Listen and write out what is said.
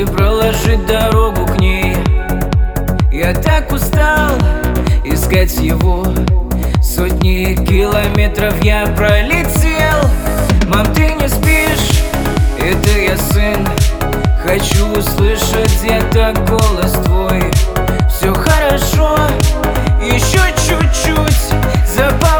и проложить дорогу к ней. Я так устал искать его, сотни километров я пролетел. Мам, ты не спишь, это я сын. Хочу услышать где-то голос твой. Все хорошо, еще чуть-чуть,